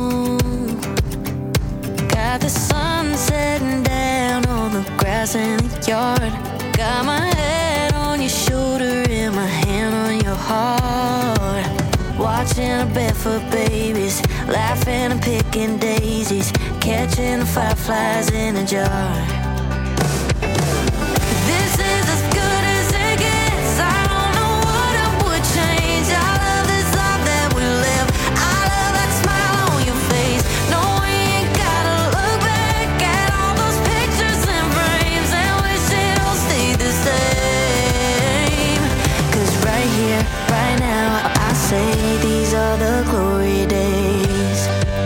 Got the sun setting down on the grass in the yard. Got my head on your shoulder and my hand on your heart. Watching the barefoot babies, laughing and picking daisies, catching the fireflies in a jar. This is as good as it gets. I don't know what I would change. I love this life that we live. I love that smile on your face. No, we ain't gotta look back at all those pictures and frames and wish it all stayed the same. 'Cause right here, right now, I say these are the glory days.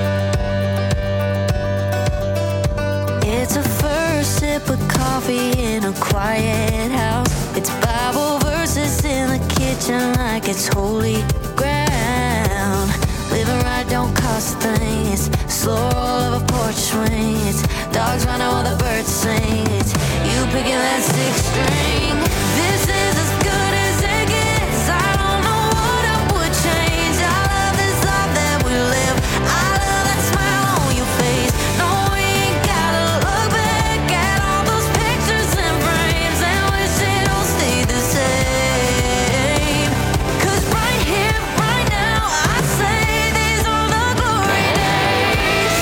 It's a first sip of coffee in a quiet house. It's Bible verses in the kitchen like it's holy ground. Living right don't cost a thing. It's slow roll of a porch swing. It's dogs running while the birds sing. It's you picking that sixth string. This is as good as it gets. I don't know what I would change. I love this life that we live. I love that smile on your face. No, we ain't gotta look back at all those pictures and frames and wish it all stayed the same. 'Cause right here, right now, I say these are the glory days.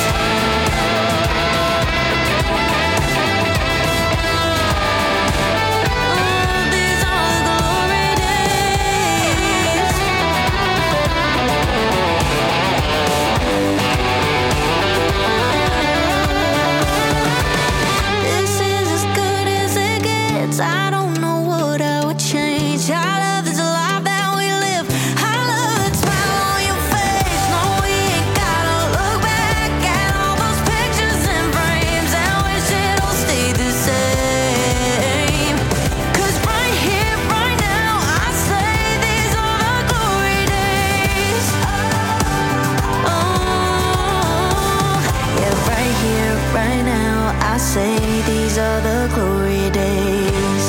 Oh, these are the glory days. This is as good as it gets. I don't know what I would change. I love this life that we live. I love that smile on your face. No, we ain't gotta look back at all those pictures and frames and wish it all stayed the same. 'Cause right here, right now, I say these are the glory days. Oh, yeah, right here, right now, I say these are the glory days.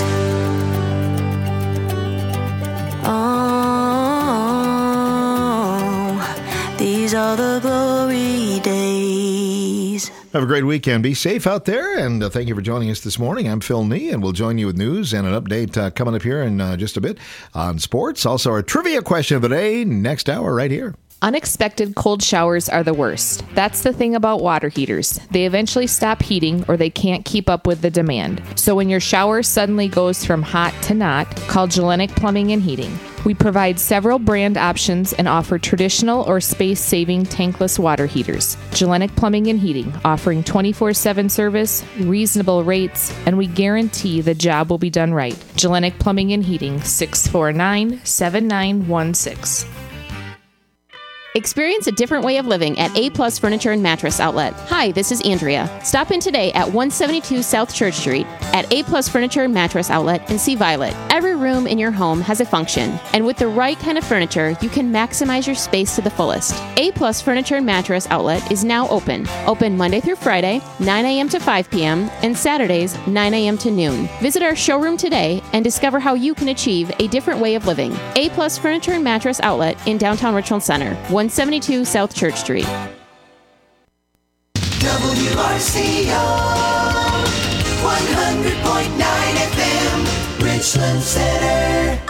Oh, these are the glory days. Have a great weekend. Be safe out there, and uh, thank you for joining us this morning. I'm Phil Nee, and we'll join you with news and an update uh, coming up here in uh, just a bit on sports. Also, our trivia question of the day next hour right here. Unexpected cold showers are the worst. That's the thing about water heaters. They eventually stop heating or they can't keep up with the demand. So when your shower suddenly goes from hot to not, call Gellenic Plumbing and Heating. We provide several brand options and offer traditional or space-saving tankless water heaters. Gellenic Plumbing and Heating, offering twenty-four seven service, reasonable rates, and we guarantee the job will be done right. Gellenic Plumbing and Heating, six four nine, seven nine one six. Experience a different way of living at A Plus Furniture and Mattress Outlet. Hi, this is Andrea. Stop in today at one seventy-two South Church Street at A Plus Furniture and Mattress Outlet and see Violet. Every room in your home has a function, and with the right kind of furniture, you can maximize your space to the fullest. A Plus Furniture and Mattress Outlet is now open. Open Monday through Friday, nine a.m. to five p.m., and Saturdays, nine a.m. to noon. Visit our showroom today and discover how you can achieve a different way of living. A Plus Furniture and Mattress Outlet in downtown Richland Center, one seventy-two South Church Street. W R C O one hundred point nine F M, Richland Center.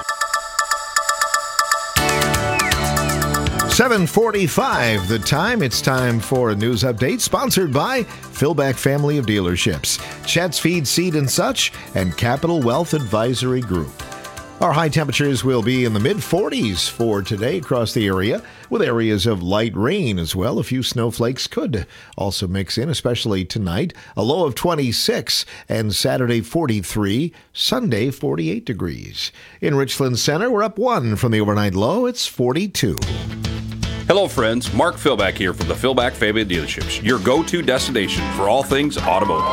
seven forty-five the time. It's time for a news update sponsored by Philback Family of Dealerships, Chet's Feed, Seed and Such, and Capital Wealth Advisory Group. Our high temperatures will be in the mid forties for today across the area, with areas of light rain as well. A few snowflakes could also mix in, especially tonight. A low of twenty-six, and Saturday forty-three, Sunday forty-eight degrees. In Richland Center, we're up one from the overnight low. It's forty-two. Hello, friends. Mark Philback here from the Philback Family Dealerships, your go-to destination for all things automotive.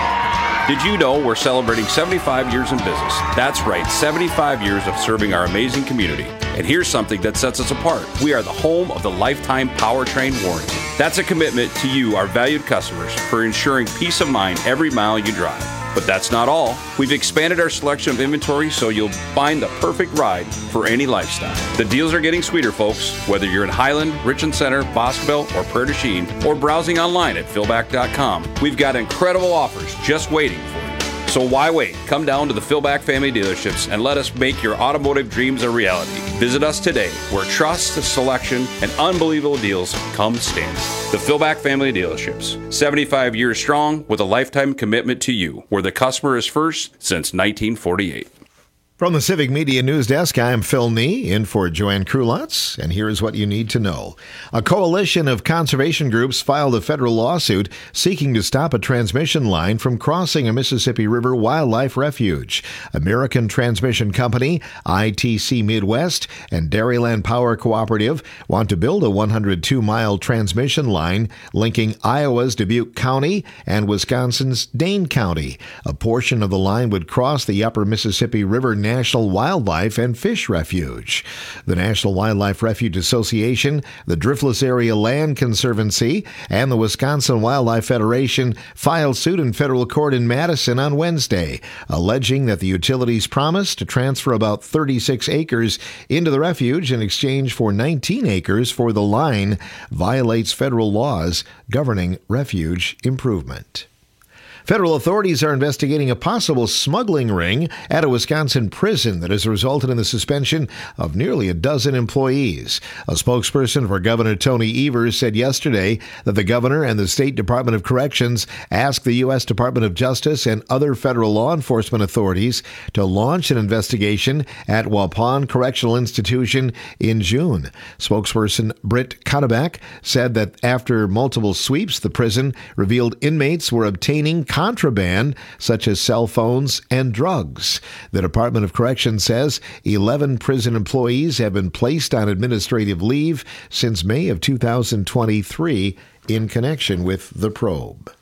Did you know we're celebrating seventy-five years in business? That's right, seventy-five years of serving our amazing community. And here's something that sets us apart. We are the home of the lifetime powertrain warranty. That's a commitment to you, our valued customers, for ensuring peace of mind every mile you drive. But that's not all. We've expanded our selection of inventory so you'll find the perfect ride for any lifestyle. The deals are getting sweeter, folks. Whether you're in Highland, Richland Center, Boscoville, or Prairie du Chien, or browsing online at philback dot com, we've got incredible offers just waiting for you. So why wait? Come down to the Philback Family Dealerships and let us make your automotive dreams a reality. Visit us today, where trust, selection, and unbelievable deals come standard. The Philback Family Dealerships, seventy-five years strong with a lifetime commitment to you, where the customer is first since nineteen forty-eight. From the Civic Media News Desk, I'm Phil Nee, in for Joanne Krulotz, and here is what you need to know. A coalition of conservation groups filed a federal lawsuit seeking to stop a transmission line from crossing a Mississippi River wildlife refuge. American Transmission Company, I T C Midwest, and Dairyland Power Cooperative want to build a one hundred two mile transmission line linking Iowa's Dubuque County and Wisconsin's Dane County. A portion of the line would cross the upper Mississippi River National Wildlife and Fish Refuge. The National Wildlife Refuge Association, the Driftless Area Land Conservancy, and the Wisconsin Wildlife Federation filed suit in federal court in Madison on Wednesday, alleging that the utilities promised to transfer about thirty-six acres into the refuge in exchange for nineteen acres for the line violates federal laws governing refuge improvement. Federal authorities are investigating a possible smuggling ring at a Wisconsin prison that has resulted in the suspension of nearly a dozen employees. A spokesperson for Governor Tony Evers said yesterday that the governor and the State Department of Corrections asked the U S Department of Justice and other federal law enforcement authorities to launch an investigation at Waupun Correctional Institution in June. Spokesperson Britt Cotterback said that after multiple sweeps, the prison revealed inmates were obtaining contraband such as cell phones and drugs. The Department of Corrections says eleven prison employees have been placed on administrative leave since May of two thousand twenty-three in connection with the probe.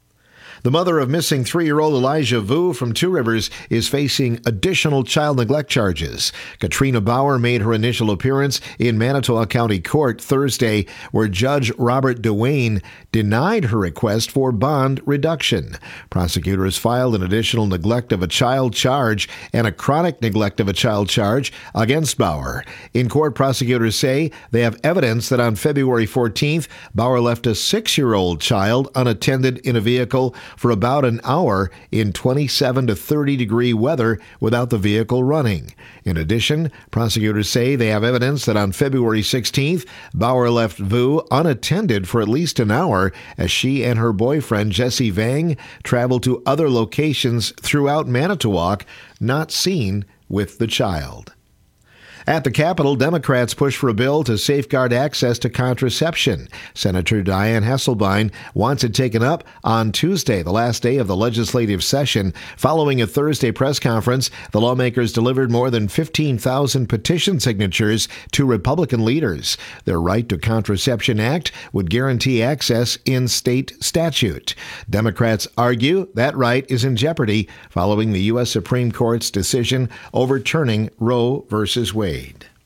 The mother of missing three-year-old Elijah Vu from Two Rivers is facing additional child neglect charges. Katrina Bauer made her initial appearance in Manitowoc County Court Thursday, where Judge Robert DeWayne denied her request for bond reduction. Prosecutors filed an additional neglect of a child charge and a chronic neglect of a child charge against Bauer. In court, prosecutors say they have evidence that on February fourteenth, Bauer left a six-year-old child unattended in a vehicle for about an hour in twenty-seven to thirty degree weather without the vehicle running. In addition, prosecutors say they have evidence that on February sixteenth, Bauer left Vu unattended for at least an hour as she and her boyfriend Jesse Vang traveled to other locations throughout Manitowoc, not seen with the child. At the Capitol, Democrats push for a bill to safeguard access to contraception. Senator Dianne Hasselbein wants it taken up on Tuesday, the last day of the legislative session. Following a Thursday press conference, the lawmakers delivered more than fifteen thousand petition signatures to Republican leaders. Their Right to Contraception Act would guarantee access in state statute. Democrats argue that right is in jeopardy following the U S Supreme Court's decision overturning Roe versus Wade.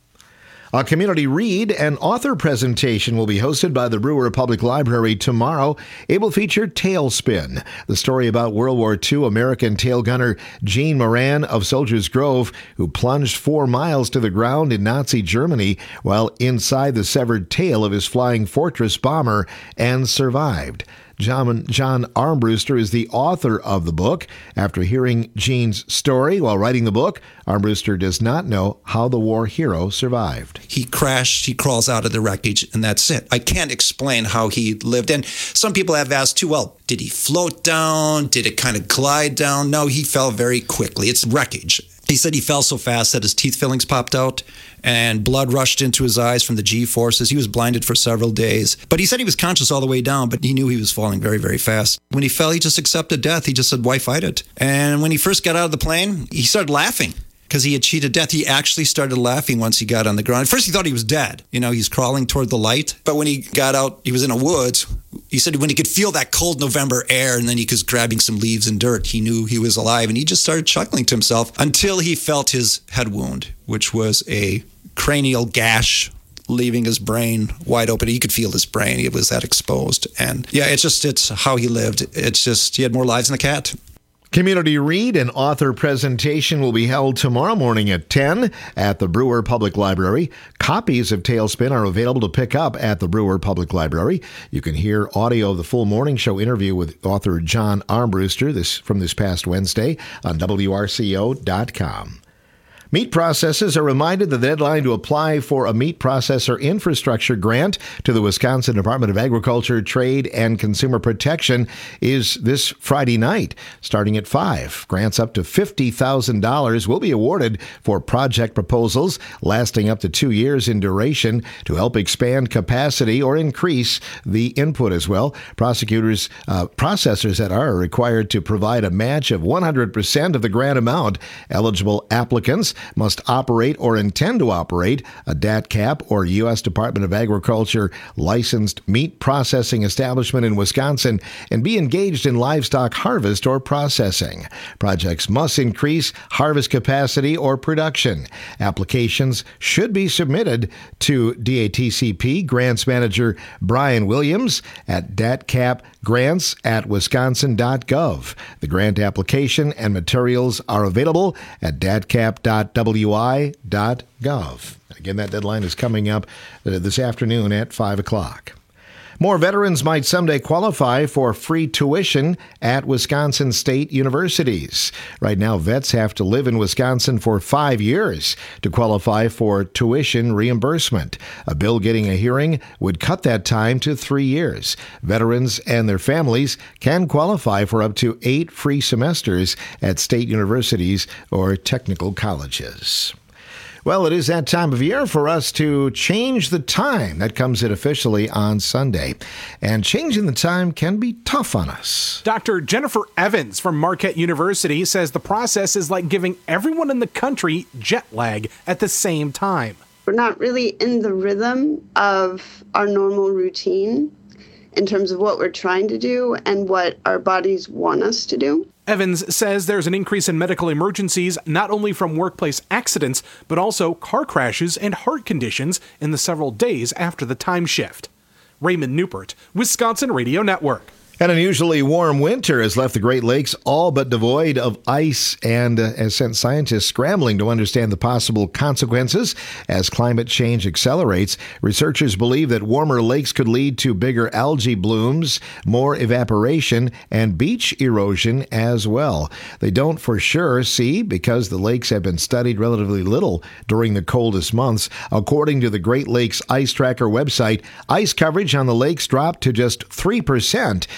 A community read and author presentation will be hosted by the Brewer Public Library tomorrow. It will feature Tailspin, the story about World War Two American tail gunner Gene Moran of Soldiers Grove, who plunged four miles to the ground in Nazi Germany while inside the severed tail of his Flying Fortress bomber and survived. John, John Armbruster is the author of the book. After hearing Gene's story while writing the book, Armbruster does not know how the war hero survived. He crashed, he crawls out of the wreckage, and that's it. I can't explain how he lived. And some people have asked too, well, did he float down? Did it kind of glide down? No, he fell very quickly. It's wreckage. He said he fell so fast that his teeth fillings popped out and blood rushed into his eyes from the G-forces. He was blinded for several days. But he said he was conscious all the way down, but he knew he was falling very, very fast. When he fell, he just accepted death. He just said, why fight it? And when he first got out of the plane, he started laughing because he had cheated death. He actually started laughing once he got on the ground. At first, he thought he was dead. You know, he's crawling toward the light. But when he got out, he was in a woods. He said when he could feel that cold November air and then he was grabbing some leaves and dirt, he knew he was alive. And he just started chuckling to himself until he felt his head wound, which was a cranial gash leaving his brain wide open. He could feel his brain. It was that exposed. And yeah, it's just, it's how he lived. It's just, he had more lives than a cat. Community read and author presentation will be held tomorrow morning at ten at the Brewer Public Library. Copies of Tailspin are available to pick up at the Brewer Public Library. You can hear audio of the full morning show interview with author John Armbruster this from this past Wednesday on W R C O dot com. Meat processors are reminded the deadline to apply for a meat processor infrastructure grant to the Wisconsin Department of Agriculture, Trade, and Consumer Protection is this Friday night, starting at five. Grants up to fifty thousand dollars will be awarded for project proposals lasting up to two years in duration to help expand capacity or increase the input as well. Prosecutors, uh, processors that are required to provide a match of one hundred percent of the grant amount. Eligible applicants must operate or intend to operate a D A T C A P or U S Department of Agriculture licensed meat processing establishment in Wisconsin and be engaged in livestock harvest or processing. Projects must increase harvest capacity or production. Applications should be submitted to D A T C P Grants Manager Brian Williams at D A T C A P grants at wisconsin dot gov. The grant application and materials are available at D A T C A P dot W I dot gov. Again, that deadline is coming up this afternoon at five o'clock. More veterans might someday qualify for free tuition at Wisconsin state universities. Right now, vets have to live in Wisconsin for five years to qualify for tuition reimbursement. A bill getting a hearing would cut that time to three years. Veterans and their families can qualify for up to eight free semesters at state universities or technical colleges. Well, it is that time of year for us to change the time. That comes in officially on Sunday. And changing the time can be tough on us. Doctor Jennifer Evans from Marquette University says the process is like giving everyone in the country jet lag at the same time. We're not really in the rhythm of our normal routine in terms of what we're trying to do and what our bodies want us to do. Evans says there's an increase in medical emergencies, not only from workplace accidents, but also car crashes and heart conditions in the several days after the time shift. Raymond Newport, Wisconsin Radio Network. An unusually warm winter has left the Great Lakes all but devoid of ice and uh, has sent scientists scrambling to understand the possible consequences as climate change accelerates. Researchers believe that warmer lakes could lead to bigger algae blooms, more evaporation, and beach erosion as well. They don't for sure see because the lakes have been studied relatively little during the coldest months. According to the Great Lakes Ice Tracker website, ice coverage on the lakes dropped to just three percent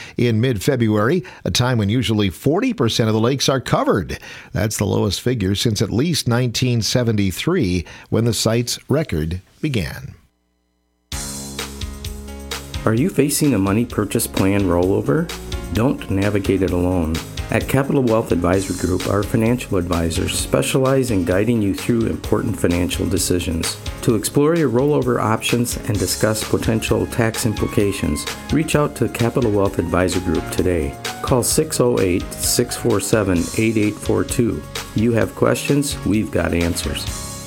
in mid-February, a time when usually forty percent of the lakes are covered. That's the lowest figure since at least nineteen seventy-three, when the site's record began. Are you facing a money purchase plan rollover? Don't navigate it alone. At Capital Wealth Advisory Group, our financial advisors specialize in guiding you through important financial decisions. To explore your rollover options and discuss potential tax implications, reach out to Capital Wealth Advisory Group today. Call six oh eight, six four seven, eight eight four two. You have questions, we've got answers.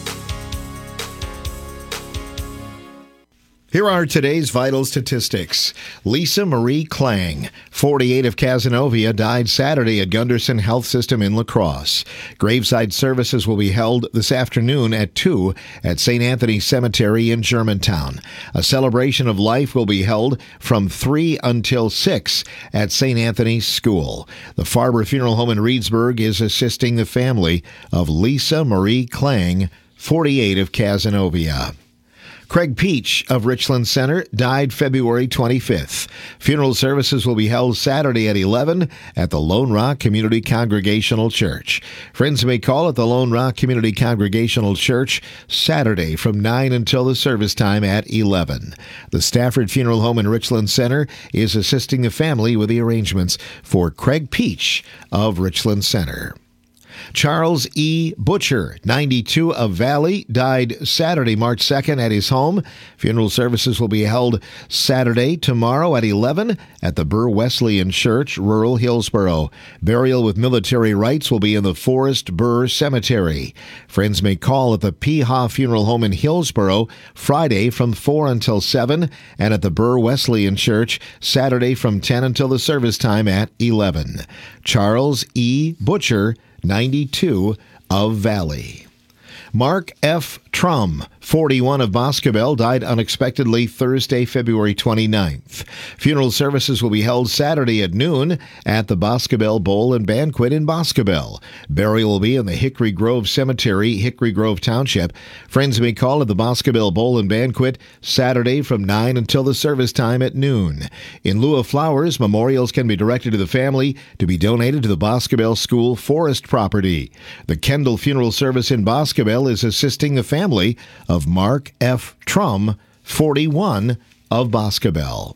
Here are today's vital statistics. Lisa Marie Klang, forty-eight, of Cazenovia, died Saturday at Gunderson Health System in La Crosse. Graveside services will be held this afternoon at two at Saint Anthony Cemetery in Germantown. A celebration of life will be held from three until six at Saint Anthony's School. The Farber Funeral Home in Reedsburg is assisting the family of Lisa Marie Klang, forty-eight, of Cazenovia. Craig Peach of Richland Center died February twenty-fifth. Funeral services will be held Saturday at eleven at the Lone Rock Community Congregational Church. Friends may call at the Lone Rock Community Congregational Church Saturday from nine until the service time at eleven. The Stafford Funeral Home in Richland Center is assisting the family with the arrangements for Craig Peach of Richland Center. Charles E. Butcher, ninety-two, of Valley, died Saturday, March second at his home. Funeral services will be held Saturday, tomorrow at eleven at the Burr Wesleyan Church, rural Hillsboro. Burial with military rites will be in the Forest Burr Cemetery. Friends may call at the Peha Funeral Home in Hillsboro Friday from four until seven, and at the Burr Wesleyan Church Saturday from ten until the service time at eleven. Charles E. Butcher, ninety-two, of Valley. Mark F. Trum, forty-one, of Boscobel, died unexpectedly Thursday, February twenty-ninth. Funeral services will be held Saturday at noon at the Boscobel Bowl and Banquet in Boscobel. Burial will be in the Hickory Grove Cemetery, Hickory Grove Township. Friends may call at the Boscobel Bowl and Banquet Saturday from nine until the service time at noon. In lieu of flowers, memorials can be directed to the family to be donated to the Boscobel School Forest property. The Kendall Funeral Service in Boscobel is assisting the family of Mark F. Trum, forty-one, of Boscobel.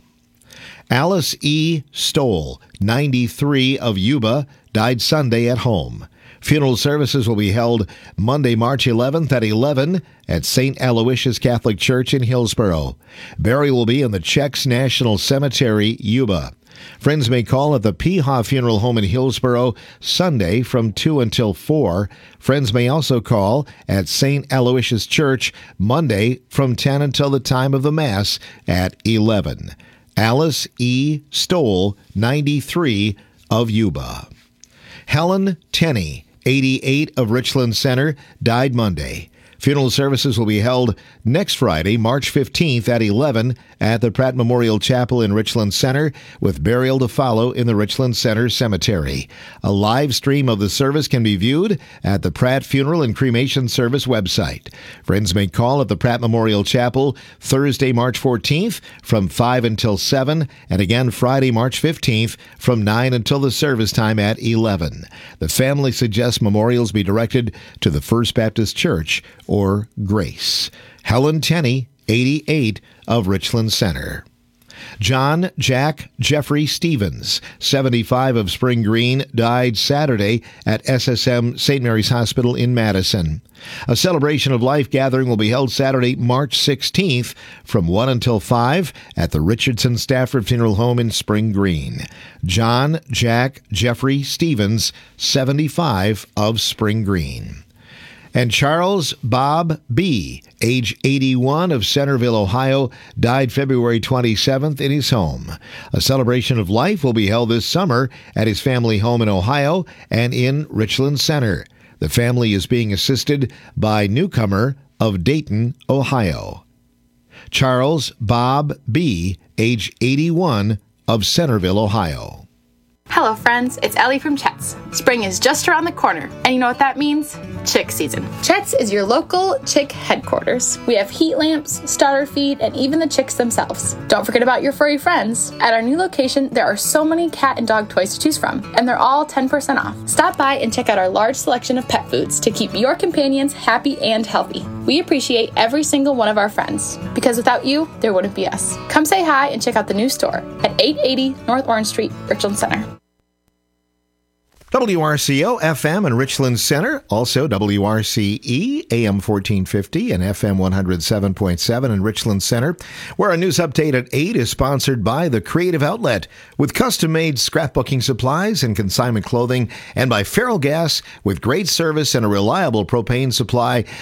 Alice E. Stoll, ninety-three, of Yuba, died Sunday at home. Funeral services will be held Monday, March eleventh at eleven at Saint Aloysius Catholic Church in Hillsboro. Burial will be in the Czechs National Cemetery, Yuba. Friends may call at the Peha Funeral Home in Hillsboro Sunday from two until four. Friends may also call at Saint Aloysius Church Monday from ten until the time of the Mass at eleven. Alice E. Stoll, ninety-three, of Yuba. Helen Tenney, eighty-eight, of Richland Center, died Monday. Funeral services will be held next Friday, March fifteenth at eleven at the Pratt Memorial Chapel in Richland Center, with burial to follow in the Richland Center Cemetery. A live stream of the service can be viewed at the Pratt Funeral and Cremation Service website. Friends may call at the Pratt Memorial Chapel Thursday, March fourteenth from five until seven, and again Friday, March fifteenth from nine until the service time at eleven. The family suggests memorials be directed to the First Baptist Church or Grace. Helen Tenney, eighty-eight, of Richland Center. John Jack Jeffrey Stevens, seventy-five, of Spring Green, died Saturday at S S M Saint Mary's Hospital in Madison. A celebration of life gathering will be held Saturday, March sixteenth from one until five at the Richardson Stafford Funeral Home in Spring Green. John Jack Jeffrey Stevens, seventy-five, of Spring Green. And Charles Bob B., age eighty-one, of Centerville, Ohio, died February twenty-seventh in his home. A celebration of life will be held this summer at his family home in Ohio and in Richland Center. The family is being assisted by Newcomer of Dayton, Ohio. Charles Bob B., age eighty-one, of Centerville, Ohio. Hello friends, it's Ellie from Chet's. Spring is just around the corner, and you know what that means? Chick season. Chet's is your local chick headquarters. We have heat lamps, starter feed, and even the chicks themselves. Don't forget about your furry friends. At our new location, there are so many cat and dog toys to choose from, and they're all ten percent off. Stop by and check out our large selection of pet foods to keep your companions happy and healthy. We appreciate every single one of our friends, because without you, there wouldn't be us. Come say hi and check out the new store at eight eighty North Orange Street, Richland Center. W R C O F M in Richland Center, also W R C E A M fourteen fifty and F M one oh seven point seven in Richland Center, where our news update at eight is sponsored by The Creative Outlet with custom-made scrapbooking supplies and consignment clothing, and by Feral Gas with great service and a reliable propane supply.